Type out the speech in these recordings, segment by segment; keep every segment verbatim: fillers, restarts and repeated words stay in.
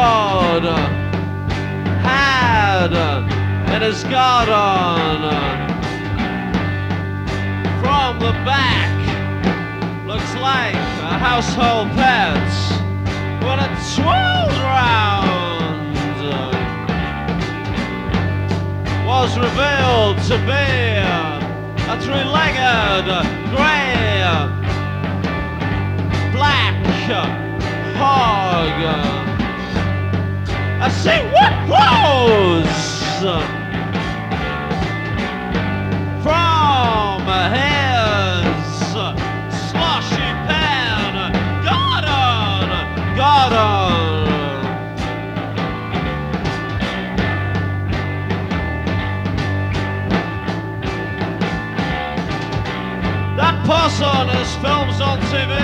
God had in his garden. From the back, looks like a household pet. When it swirled round, was revealed to be a three-legged, grey, black hog. I see what clothes from his sloshy pen. Garden, garden. That person is films on T V.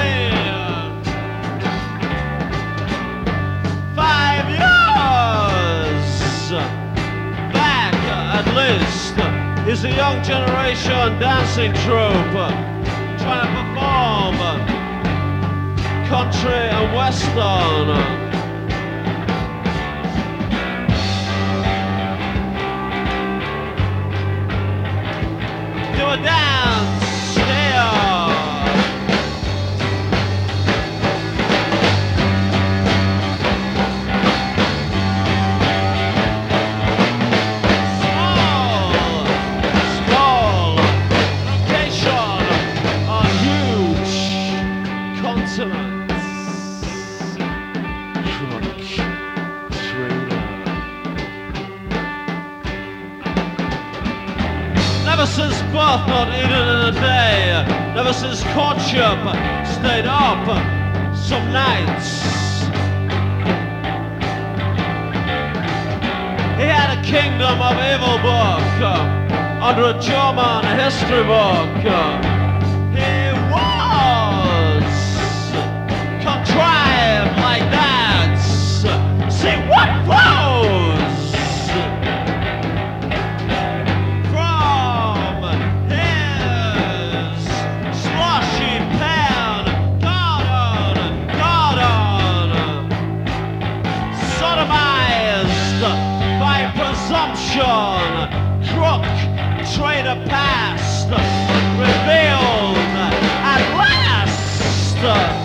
Five years back, at least, is a young generation dancing troupe trying to perform country and western. Do a dance here. Never since birth, not eaten in a day. Never since courtship, stayed up some nights. He had a kingdom of evil book under a German history book. He was contrived like that. See what flows from his sloshy pen. Garden, garden, sodomized by presumption. Crook, traitor past, revealed at last.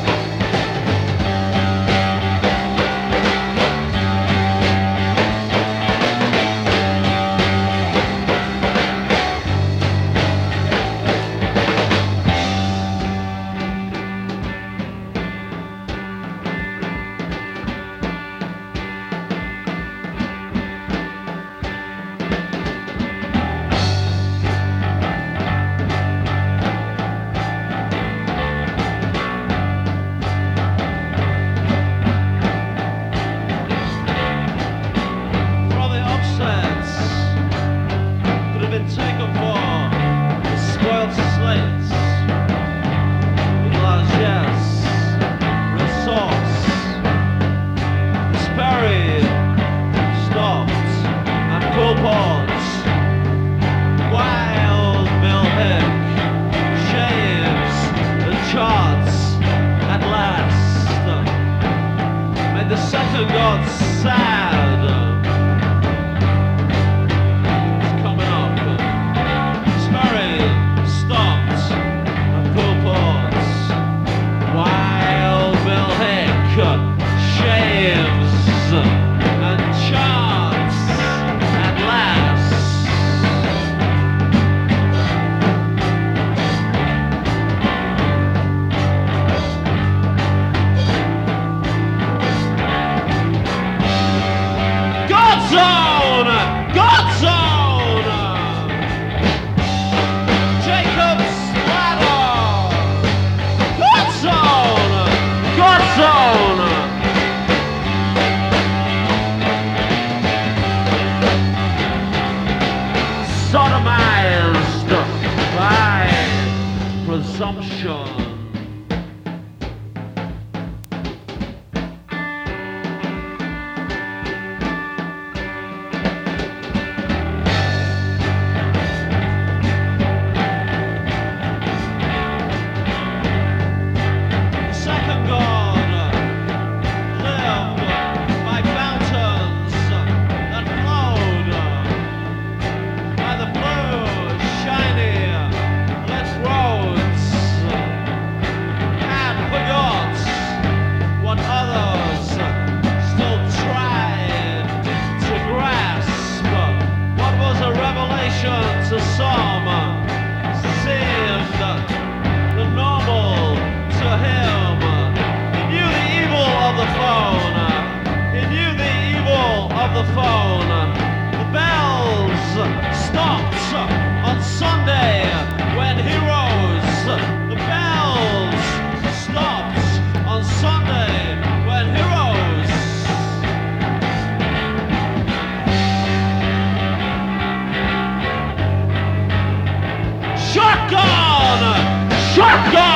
Sodomized by presumption. Second God lived by bounty. phone. The bells stopped on Sunday when heroes. The bells stopped on Sunday when heroes. Shotgun! Shotgun!